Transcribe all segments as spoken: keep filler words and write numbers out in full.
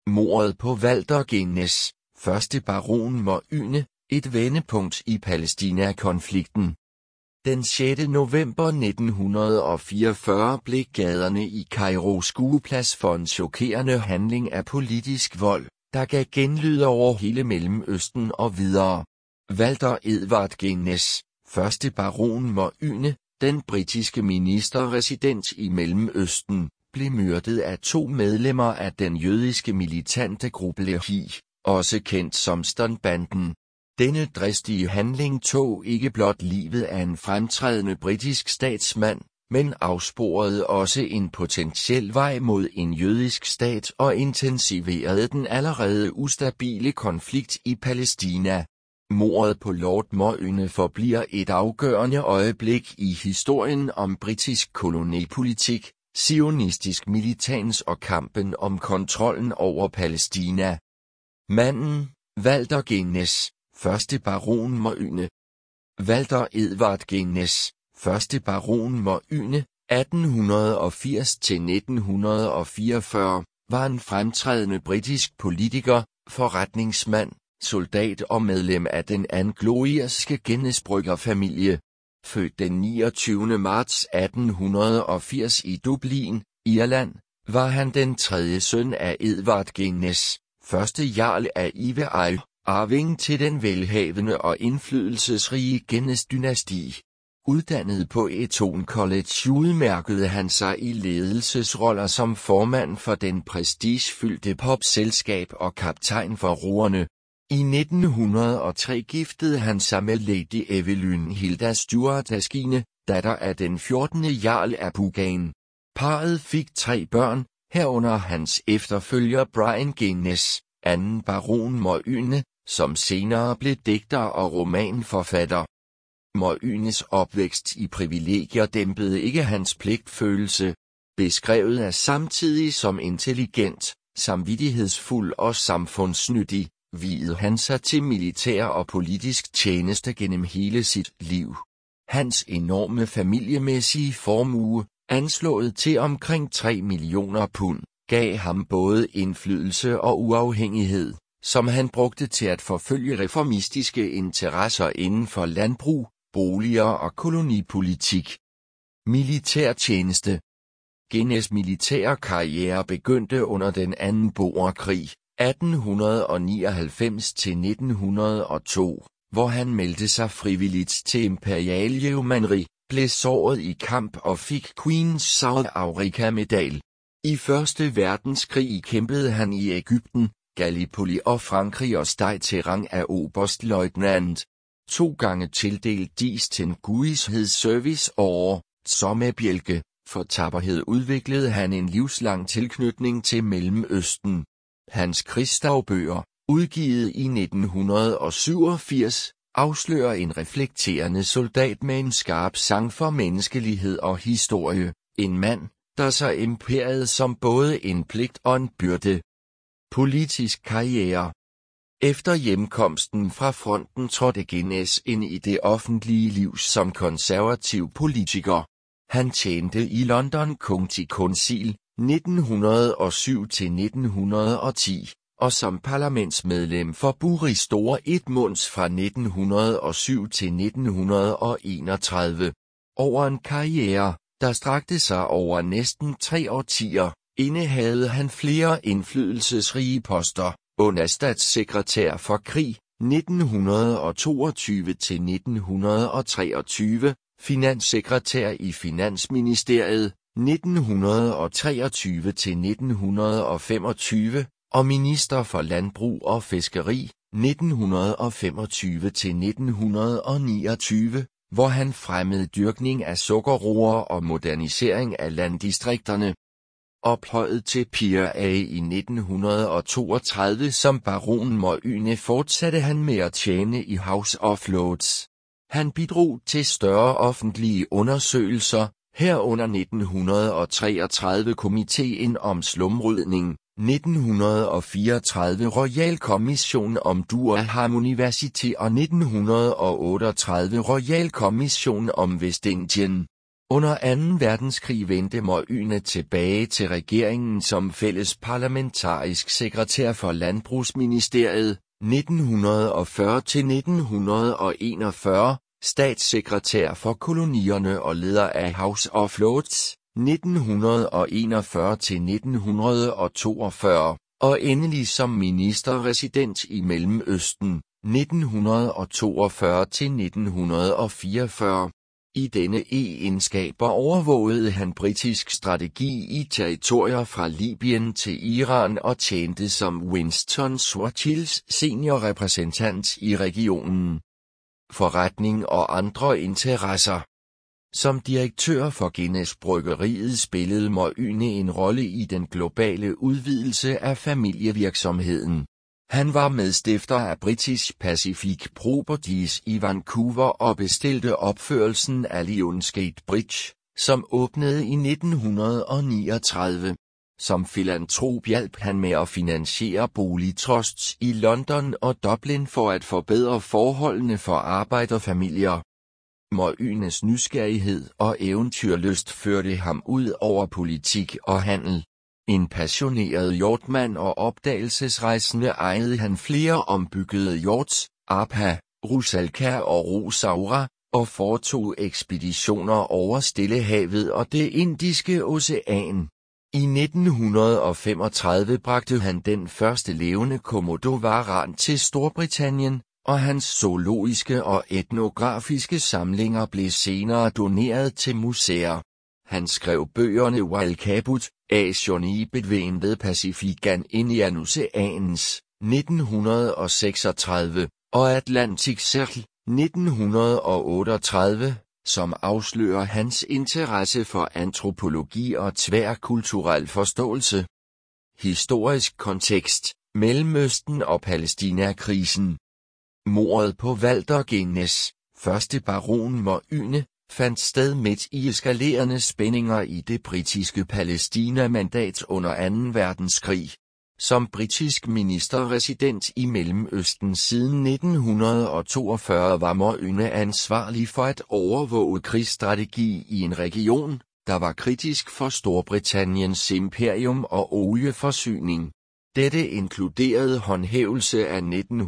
Mordet på Walter Genes, første baron Moyne, et vendepunkt i Palæstina-konflikten. Den sjette november nitten fireogfyrre blev gaderne i Kairo skueplads for en chokerende handling af politisk vold, der gav genlyd over hele Mellemøsten og videre. Walter Edward Genes, første baron Moyne, den britiske ministerresident i Mellemøsten, blev myrdet af to medlemmer af den jødiske militante gruppe Lehi, også kendt som Stonebanden. Denne dristige handling tog ikke blot livet af en fremtrædende britisk statsmand, men afsporede også en potentiel vej mod en jødisk stat og intensiverede den allerede ustabile konflikt i Palæstina. Mordet på Lord Moyne forbliver et afgørende øjeblik i historien om britisk kolonipolitik, zionistisk militans og kampen om kontrollen over Palæstina. Manden, Walter Genes, første baron Moyne. Walter Edward Genes, første baron Moyne, atten firs til nitten fireogfyrre, var en fremtrædende britisk politiker, forretningsmand, soldat og medlem af den anglo-irske Genesbrügger-familie. Født den niogtyvende marts atten firs i Dublin, Irland, var han den tredje søn af Edward Genes, første jarl af Iveagh, arving til den velhavende og indflydelsesrige Genes-dynasti. Uddannet på Eton College udmærkede han sig i ledelsesroller som formand for den prestigefyldte popselskab og kaptajn for roerne. I nitten hundrede og tre giftede han sig med Lady Evelyn Hilda Stuart Askine, datter af den fjortende jarl af Buchan. Parret fik tre børn, herunder hans efterfølger Brian Genes, anden baron Moyne, som senere blev digter og romanforfatter. Moynes opvækst i privilegier dæmpede ikke hans pligtfølelse. Beskrevet er samtidig som intelligent, samvittighedsfuld og samfundsnyttig, viede han sig til militær og politisk tjeneste gennem hele sit liv. Hans enorme familiemæssige formue, anslået til omkring tre millioner pund, gav ham både indflydelse og uafhængighed, som han brugte til at forfølge reformistiske interesser inden for landbrug, boliger og kolonipolitik. Militærtjeneste. Genes militære karriere begyndte under den anden boerkrig, atten nioghalvfems til nitten hundrede og to, hvor han meldte sig frivilligt til imperial yeomanry, blev såret i kamp og fik Queen's South Africa-medal. I første verdenskrig kæmpede han i Egypten, Gallipoli og Frankrig og steg til rang af oberstløjtnant. To gange tildelt Distinguished Service Order, sommerbjælke, for tapperhed udviklede han en livslang tilknytning til Mellemøsten. Hans krigsdagbøger, udgivet i nitten syvogfirs, afslører en reflekterende soldat med en skarp sang for menneskelighed og historie, en mand, der så imperiet som både en pligt og en byrde. Politisk karriere. Efter hjemkomsten fra fronten trådte Genes ind i det offentlige liv som konservativ politiker. Han tjente i London County Council, nitten hundrede og syv til nitten hundrede og ti, og som parlamentsmedlem for Bury Store Edmunds fra nitten hundrede og syv til nitten hundrede og enogtredive. Over en karriere, der strakte sig over næsten tre årtier, indehadede han flere indflydelsesrige poster, under statssekretær for krig, nitten hundrede og toogtyve til nitten hundrede og treogtyve, finanssekretær i Finansministeriet, nitten hundrede og treogtyve til nitten hundrede og femogtyve, og minister for landbrug og fiskeri, nitten hundrede og femogtyve til nitten hundrede og niogtyve, hvor han fremmede dyrkning af sukkerroer og modernisering af landdistrikterne. Ophøjet til Peer A i nitten hundrede og toogtredive som baron Moyne fortsatte han med at tjene i House of Lords. Han bidrog til større offentlige undersøgelser, herunder nitten hundrede og treogtredive komiteen om slumrydning, nitten hundrede og fireogtredive Royal Commission om Durham University og nitten hundrede og otteogtredive Royal Commission om Vestindien. Under anden verdenskrig vendte Møgene tilbage til regeringen som fælles parlamentarisk sekretær for Landbrugsministeriet, nitten fyrre til nitten enogfyrre, statssekretær for kolonierne og leder af House of Lords, nitten enogfyrre til nitten toogfyrre, og endelig som ministerresident i Mellemøsten, nitten toogfyrre til nitten fireogfyrre. I denne egenskaber overvågede han britisk strategi i territorier fra Libyen til Iran og tjente som Winston Churchills seniorrepræsentant i regionen. Forretning og andre interesser. Som direktør for Guinness Bryggeriet spillede Møgene en rolle i den globale udvidelse af familievirksomheden. Han var medstifter af British Pacific Properties i Vancouver og bestilte opførelsen af Lionsgate Bridge, som åbnede i nitten niogtredive. Som filantrop hjalp han med at finansiere boligtrusts i London og Dublin for at forbedre forholdene for arbejderfamilier. Møgenes nysgerrighed og eventyrlyst førte ham ud over politik og handel. En passioneret hjortmand og opdagelsesrejsende ejede han flere ombyggede hjorts, Arpa, Rusalka og Rosaura, og foretog ekspeditioner over Stillehavet og det Indiske Ocean. I nitten femogtredive bragte han den første levende komodovaran til Storbritannien, og hans zoologiske og etnografiske samlinger blev senere doneret til museer. Han skrev bøgerne Wild Caput, Asian i Between the Pacific and Indian Oceans, nitten seksogtredive, og Atlantic Circle, nitten otteogtredive, som afslører hans interesse for antropologi og tværkulturel forståelse. Historisk kontekst: Mellemøsten og Palæstina-krisen. Mordet på Walter Guinness, første baron Møgene, fandt sted midt i eskalerende spændinger i det britiske Palæstina-mandat under anden verdenskrig. Som britisk ministerresident i Mellemøsten siden nitten toogfyrre var Møgene ansvarlig for at overvåge krigsstrategi i en region, der var kritisk for Storbritanniens imperium og olieforsyning. Dette inkluderede håndhævelse af nitten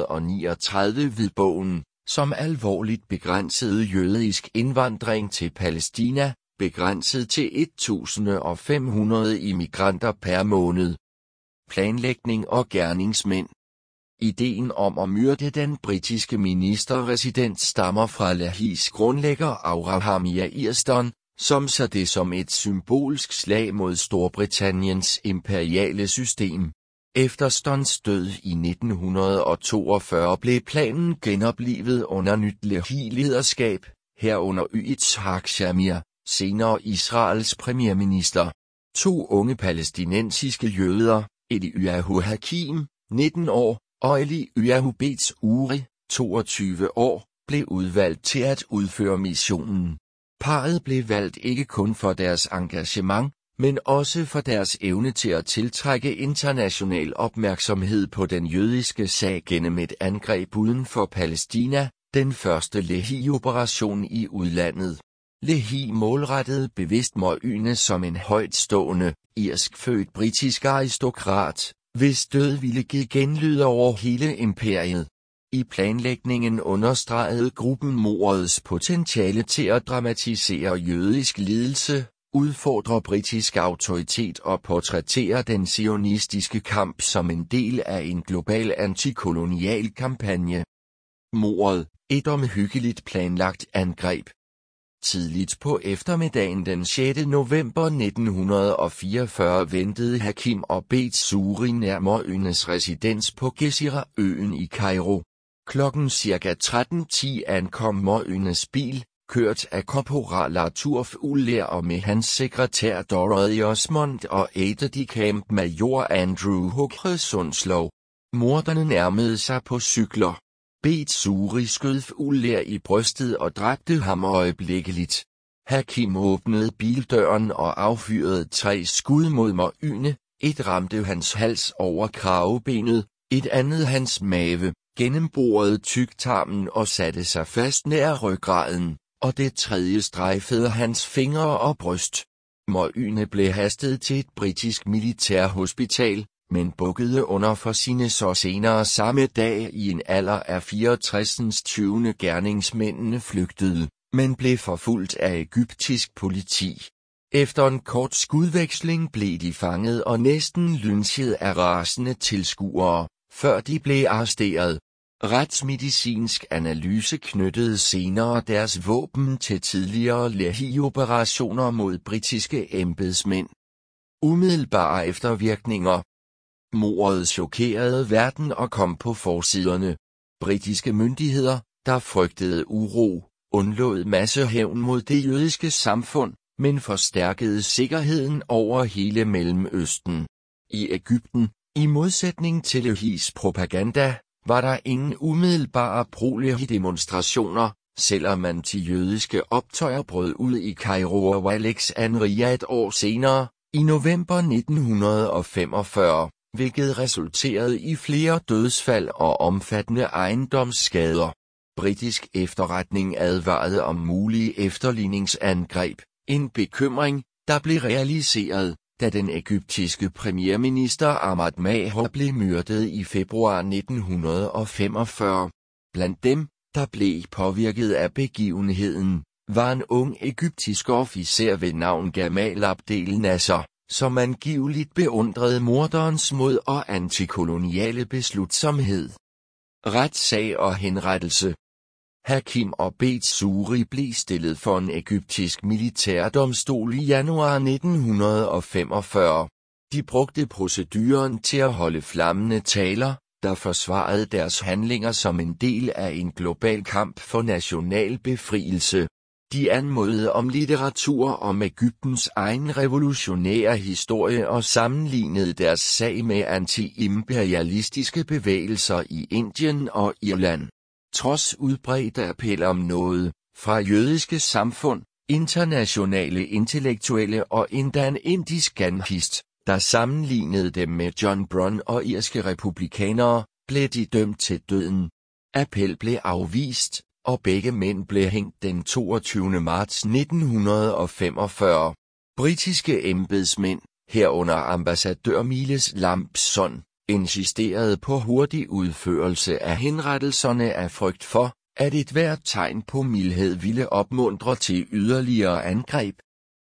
niogtredive-hvidbogen, som alvorligt begrænsede jødisk indvandring til Palæstina, begrænset til et tusind fem hundrede immigranter per måned. Planlægning og gerningsmænd. Ideen om at myrde den britiske ministerresident stammer fra Lahis grundlægger Abraham Easton, som så det som et symbolsk slag mod Storbritanniens imperiale system. Efter Stons død i nitten toogfyrre blev planen genoplivet under nyt Lehi-lederskab, herunder Yitzhak Shamir, senere Israels premierminister. To unge palæstinensiske jøder, Eliyahu Hakim, nitten år, og Eliyahu Betz Uri, toogtyve år, blev udvalgt til at udføre missionen. Parret blev valgt ikke kun for deres engagement, men også for deres evne til at tiltrække international opmærksomhed på den jødiske sag gennem et angreb uden for Palæstina, den første Lehi-operation i udlandet. Lehi målrettede bevidst Møgene som en højtstående, irskfødt britisk aristokrat, hvis død ville give genlyd over hele imperiet. I planlægningen understregede gruppen mordets potentiale til at dramatisere jødisk lidelse, udfordre britisk autoritet og portrættere den zionistiske kamp som en del af en global antikolonial kampagne. Mordet, et omhyggeligt planlagt angreb. Tidligt på eftermiddagen den sjette november nitten fireogfyrre ventede Hakim og Betz Uri nær Møgenes residens på Gezira-øen i Kairo. Klokken cirka tretten ti ankom Møgenes bil, kørt af korporal Arthur Fuller og med hans sekretær Dorothy Osmond og aide-de-camp major Andrew Hugre Sundslov. Morderne nærmede sig på cykler. Betz Uri skød Fuller i brystet og dræbte ham øjeblikkeligt. Hakim åbnede bildøren og affyrede tre skud mod Møgene, et ramte hans hals over kravebenet, et andet hans mave, gennemborede tyktarmen og satte sig fast nær ryggraden. og det tredje strejfede hans fingre og bryst. Moyne blev hastet til et britisk militærhospital, men bukkede under for sine sår senere samme dag i en alder af fireogtres. tyvende gerningsmændene flygtede, men blev forfulgt af egyptisk politi. Efter en kort skudveksling blev de fanget og næsten lynchet af rasende tilskuere, før de blev arresteret. Retsmedicinsk analyse knyttede senere deres våben til tidligere Lehi-operationer mod britiske embedsmænd. Umiddelbare eftervirkninger. Mordet chokerede verden og kom på forsiderne. Britiske myndigheder, der frygtede uro, undlod massehævn mod det jødiske samfund, men forstærkede sikkerheden over hele Mellemøsten. I Egypten, i modsætning til Lehis propaganda, var der ingen umiddelbare pro-Lehi-demonstrationer, selvom antijødiske optøjer brød ud i Kairo og Alexandria et år senere, i november nitten femogfyrre, hvilket resulterede i flere dødsfald og omfattende ejendomsskader. Britisk efterretning advarede om mulige efterligningsangreb, en bekymring, der blev realiseret, da den egyptiske premierminister Ahmad Maher blev myrdet i februar nitten femogfyrre. Blandt dem, der blev påvirket af begivenheden, var en ung egyptisk officer ved navn Gamal Abdel Nasser, som angiveligt beundrede morderens mod og antikoloniale beslutsomhed. Retssag og henrettelse. Hakim Obed Suri blev stillet for en egyptisk militærdomstol i januar nitten femogfyrre. De brugte proceduren til at holde flammende taler, der forsvarede deres handlinger som en del af en global kamp for national befrielse. De anmodede om litteratur om Egyptens egen revolutionære historie og sammenlignede deres sag med anti-imperialistiske bevægelser i Indien og Irland. Trods udbredte appel om noget, fra jødiske samfund, internationale intellektuelle og endda en indisk anarkist, der sammenlignede dem med John Brown og irske republikanere, blev de dømt til døden. Appel blev afvist, og begge mænd blev hængt den toogtyvende marts nitten femogfyrre. Britiske embedsmænd, herunder ambassadør Miles Lampson, insisterede på hurtig udførelse af henrettelserne af frygt for, at et hvert tegn på mildhed ville opmuntre til yderligere angreb.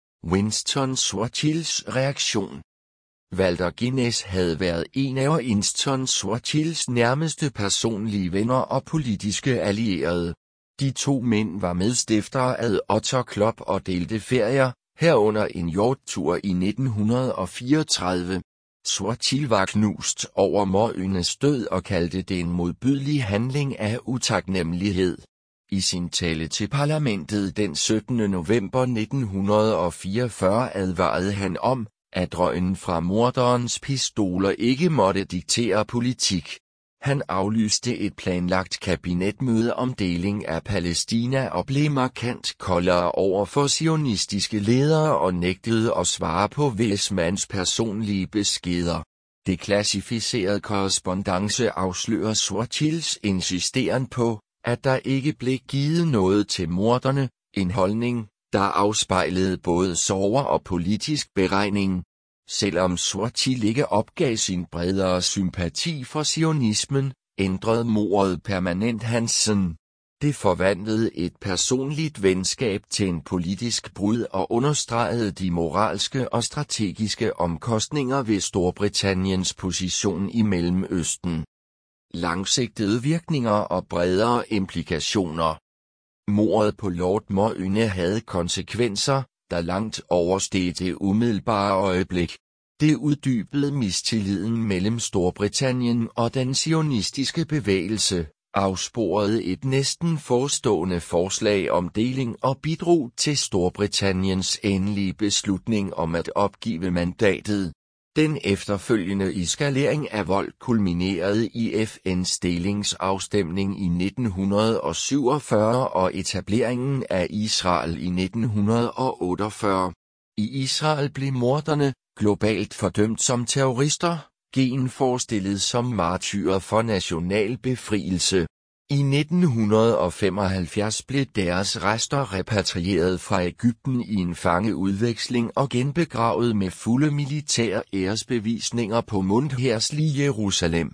Winston Churchills reaktion. Walter Guinness havde været en af Winston Churchills nærmeste personlige venner og politiske allierede. De to mænd var medstiftere af Otter Club og delte ferier, herunder en yachttur i nitten fireogtredive. Churchill var knust over Moynes død og kaldte det en modbydelig handling af utaknemmelighed. I sin tale til parlamentet den syttende november nitten fireogfyrre advarede han om, at røgen fra morderens pistoler ikke måtte diktere politik. Han aflyste et planlagt kabinetmøde om deling af Palæstina og blev markant koldere over for zionistiske ledere og nægtede at svare på Weizmanns personlige beskeder. Det klassificerede korrespondance afslører Churchills insisteren på, at der ikke blev givet noget til morderne, en holdning, der afspejlede både sorger og politisk beregning. Selvom Churchill ikke opgav sin bredere sympati for zionismen, ændrede mordet permanent Hansen. Det forvandlede et personligt venskab til en politisk brud og understregede de moralske og strategiske omkostninger ved Storbritanniens position i Mellemøsten. Langsigtede virkninger og bredere implikationer. Mordet på Lord Moyne havde konsekvenser, der langt oversteg det umiddelbare øjeblik. Det uddybede mistilliden mellem Storbritannien og den zionistiske bevægelse, afsporede et næsten forestående forslag om deling og bidrog til Storbritanniens endelige beslutning om at opgive mandatet. Den efterfølgende eskalering af vold kulminerede i F N's delingsafstemning i nitten syvogfyrre og etableringen af Israel i nitten otteogfyrre. I Israel blev morderne, globalt fordømt som terrorister, genforestillet som martyrer for national befrielse. I nitten femoghalvfjerds blev deres rester repatrieret fra Egypten i en fangeudveksling og genbegravet med fulde militære æresbevisninger på Mundherslig Jerusalem.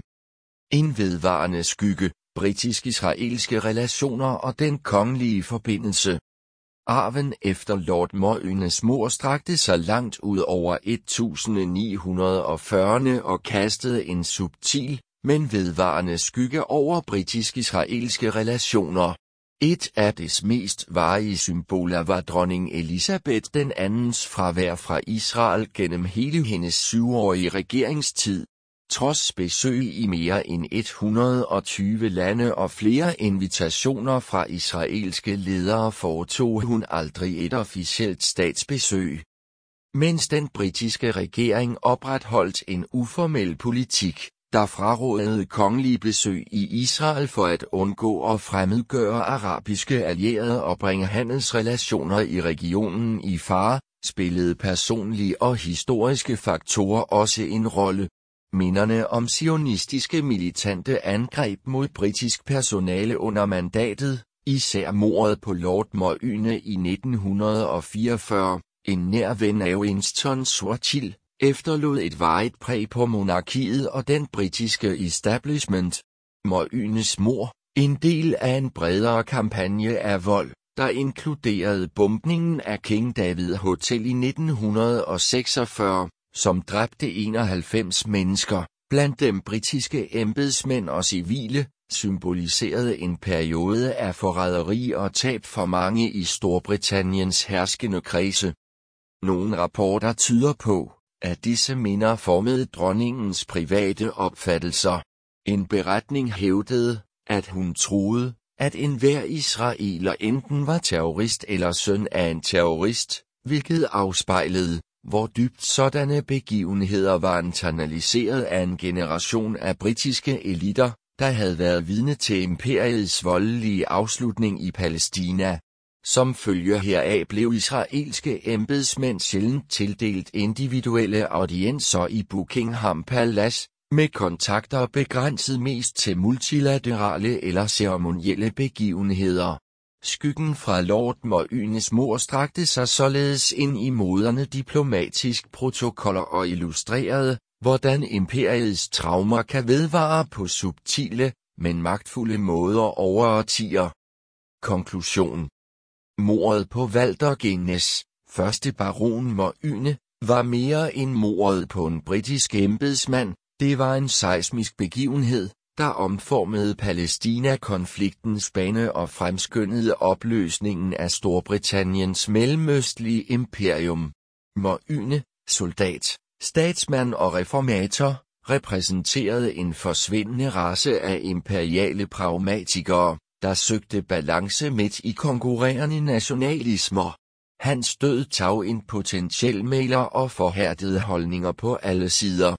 En vedvarende skygge, britisk-israelske relationer og den kongelige forbindelse. Arven efter Lord Moynes mord strakte sig langt ud over nittien fyrrerne og kastede en subtil, men vedvarende skygge over britisk-israelske relationer. Et af dets mest varige symboler var dronning Elisabeth den andens fravær fra Israel gennem hele hendes syvårige regeringstid. Trods besøg i mere end et hundrede og tyve lande og flere invitationer fra israelske ledere foretog hun aldrig et officielt statsbesøg. Mens den britiske regering opretholdt en uformel politik, der frarådede kongelige besøg i Israel for at undgå at fremmedgøre arabiske allierede og bringe handelsrelationer i regionen i fare, spillede personlige og historiske faktorer også en rolle. Minderne om zionistiske militante angreb mod britisk personale under mandatet, især mordet på Lord Moyne i nitten fireogfyrre, en nær ven af Winston Churchill, efterlod et varigt præg på monarkiet og den britiske establishment. Moynes mord, en del af en bredere kampagne af vold, der inkluderede bombningen af King David Hotel i nitten seksogfyrre, som dræbte enoghalvfems mennesker, blandt dem britiske embedsmænd og civile, symboliserede en periode af forræderi og tab for mange i Storbritanniens herskende kredse. Nogle rapporter tyder på, at disse minder formede dronningens private opfattelser. En beretning hævdede, at hun troede, at enhver israeler enten var terrorist eller søn af en terrorist, hvilket afspejlede, hvor dybt sådanne begivenheder var internaliseret af en generation af britiske eliter, der havde været vidne til imperiets voldelige afslutning i Palæstina. Som følge heraf blev israelske embedsmænd sjældent tildelt individuelle audiencer i Buckingham Palace, med kontakter begrænset mest til multilaterale eller ceremonielle begivenheder. Skyggen fra Lord Moynes mord strakte sig således ind i moderne diplomatisk protokoller og illustrerede, hvordan imperiets traumer kan vedvare på subtile, men magtfulde måder over årtier. Konklusion. Mordet på Walter Guinness, første baron Moyne, var mere end mordet på en britisk embedsmand, det var en seismisk begivenhed, der omformede Palæstina-konfliktens bane og fremskyndede opløsningen af Storbritanniens mellemøstlige imperium. Moyne, soldat, statsmand og reformator, repræsenterede en forsvindende race af imperiale pragmatikere, der søgte balance midt i konkurrerende nationalismer. Hans død tag en potentiel mægler og forhærdede holdninger på alle sider.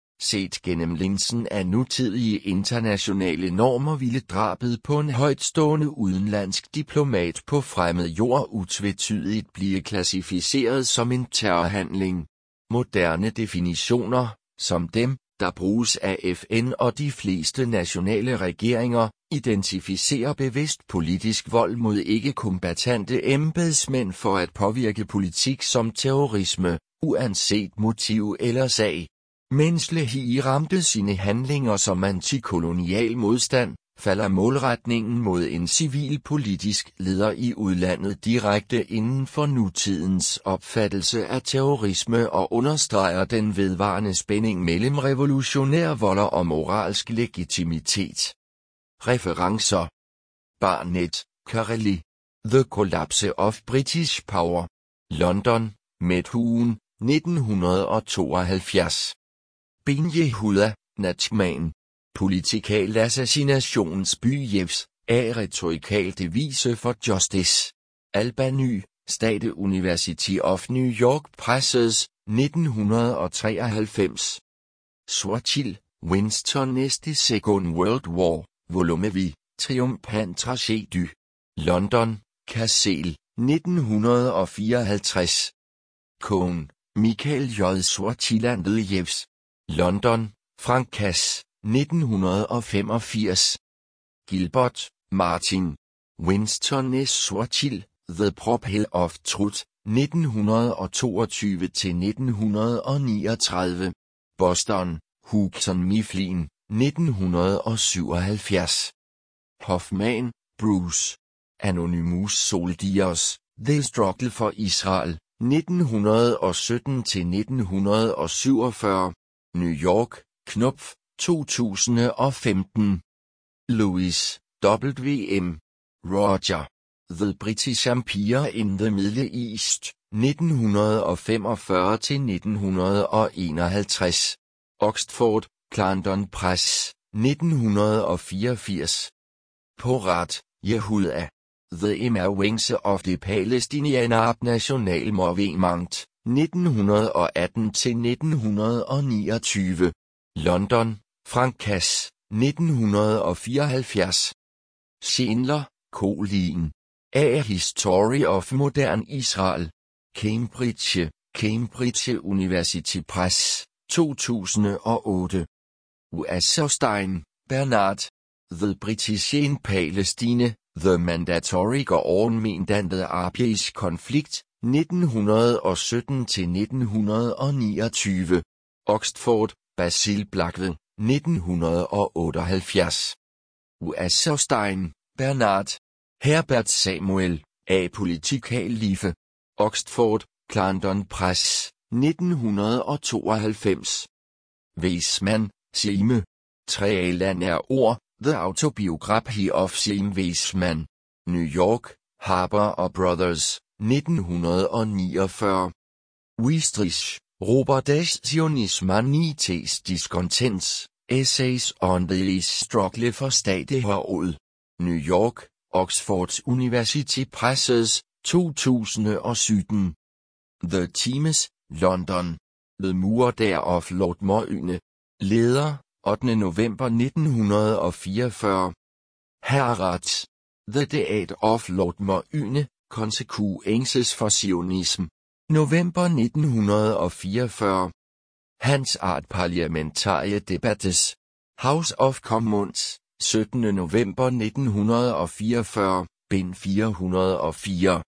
Set gennem linsen af nutidige internationale normer ville drabet på en højtstående udenlandsk diplomat på fremmed jord utvetydigt blive klassificeret som en terrorhandling. Moderne definitioner, som dem, der bruges af F N og de fleste nationale regeringer, identificerer bevidst politisk vold mod ikke-kombatante embedsmænd for at påvirke politik som terrorisme, uanset motiv eller sag. Mens Lehi ramte sine handlinger som antikolonial modstand, falder målretningen mod en civil politisk leder i udlandet direkte inden for nutidens opfattelse af terrorisme og understreger den vedvarende spænding mellem revolutionær vold og moralsk legitimitet. Referencer: Barnett, Kareli. The Collapse of British Power. London, Methuen, nitten tooghalvfjerds. Ben Yehuda, Nachman. Politikal assassinationsby Jeffs, A retorikal devise for justice. Albany, State University of New York Presses, nitten treoghalvfems. Churchill, Winston The Second World War, volume V, Triumphant Tragedie. London, Cassel, nitten fireoghalvtreds. Cohn, Michael J. Churchill and the Jeffs. London, Frank Cass, nitten femogfirs. Gilbert, Martin. Winston S. Churchill, The Prophet of Truth, nitten toogtyve til nitten niogtredive. Boston, Houghton Mifflin, nitten syvoghalvfjerds. Hoffman, Bruce. Anonymous Soldiers, The Struggle for Israel, nitten sytten til nitten syvogfyrre. New York, Knopf, to tusind og femten. Lewis, W M Roger. The British Empire in the Middle East, nitten femogfyrre til nitten enoghalvtreds. Oxford, Clarendon Press, nitten fireogfirs. Porat, Yehuda. The Inner Wings of the Palestinian National Movement, nitten atten til nitten niogtyve. London, Frank Cass, nitten fireoghalvfjerds. Schindler, Colin. A History of Modern Israel. Cambridge, Cambridge University Press, to tusind og otte. Wasserstein, Bernard. The British in Palestine, The Mandatory Government and the Arabs Conflict, nitten sytten til nitten niogtyve. Oxford, Basil Blackwell, nitten otteoghalvfjerds. Wasserstein, Bernard. Herbert Samuel, A Political Life. Oxford, Clarendon Press, nitten tooghalvfems. Weisman, Signe. Træland er ord, The Autobiography of Signe Weisman. New York, Harper og Brothers, nitten niogfyrre. Wiestrich, Robert S. Zionismanites Discontents, Essays on the Struggle for Statehood. New York, Oxford University Presses, to tusind og sytten. The Times, London. The Murder of Lord Moyne. Leder, ottende november nitten fireogfyrre. Herrat. The Death of Lord Moyne, Consequences for Zionism. November nitten fireogfyrre. Hans Art Parlamentary Debates. House of Commons, syttende november nitten fireogfyrre, bind fire hundrede og fire.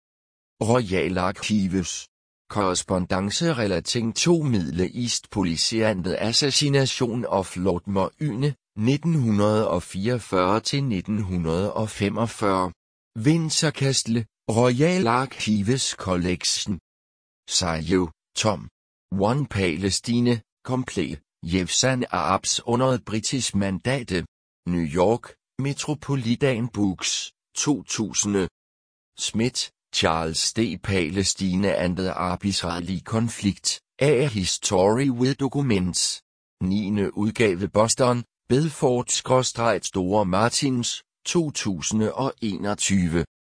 Royal Archives. Korrespondance relating to Middle East Policy and the Assassination of Lord Moyne, nitten fireogfyrre til nitten femogfyrre. Windsor Castle, Royal Archives Collection. Sayo, Tom. One Palestine, Komplet, Jefsan Arabs under et britisk mandate. New York, Metropolitan Books, to tusind. Smith, Charles D. Palestine and the Arab-Israeli Conflict, A History with Documents. niende udgave Boston, Bedford-Store Martins, to tusind og enogtyve.